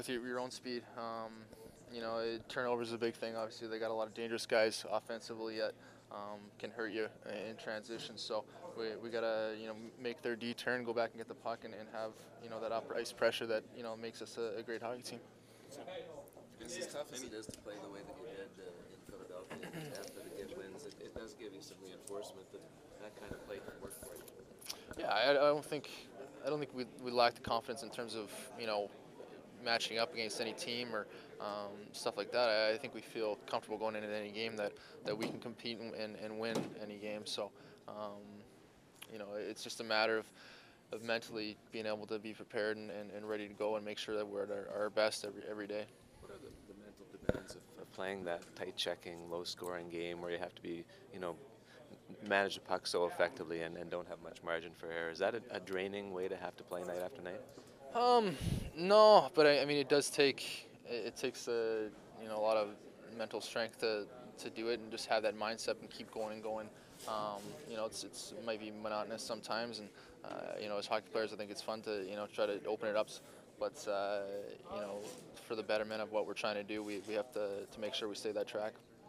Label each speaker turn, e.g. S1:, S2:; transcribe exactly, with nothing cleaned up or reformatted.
S1: with your, your own speed. Um, you know, it, turnovers is a big thing. Obviously, they got a lot of dangerous guys offensively that um, can hurt you in transition. So we, we gotta you know make their D turn, go back and get the puck, and, and have you know that upper ice pressure that you know makes us a, a great hockey team.
S2: It's as tough as it is to play the way that you did uh, in Philadelphia and Tampa to get wins. It, it does give you some reinforcement that that kind of play can work for you.
S1: Yeah, I, I don't think I don't think we, we lack the confidence in terms of you know matching up against any team or um, stuff like that. I, I think we feel comfortable going into any game that, that we can compete and, and, and win any game. So, um, you know, it's just a matter of, of mentally being able to be prepared and, and, and ready to go and make sure that we're at our, our best every every day.
S2: What are the, the mental demands of, of playing that tight checking, low scoring game where you have to be, you know, manage the puck so effectively and, and don't have much margin for error? Is that a, a draining way to have to play night after night?
S1: Um, no, but I, I mean, it does take it, it takes a you know a lot of mental strength to to do it and just have that mindset and keep going and going. Um, you know, it's it's it might be monotonous sometimes, and uh, you know, as hockey players, I think it's fun to you know try to open it up. But uh, you know, for the betterment of what we're trying to do, we, we have to to make sure we stay that track.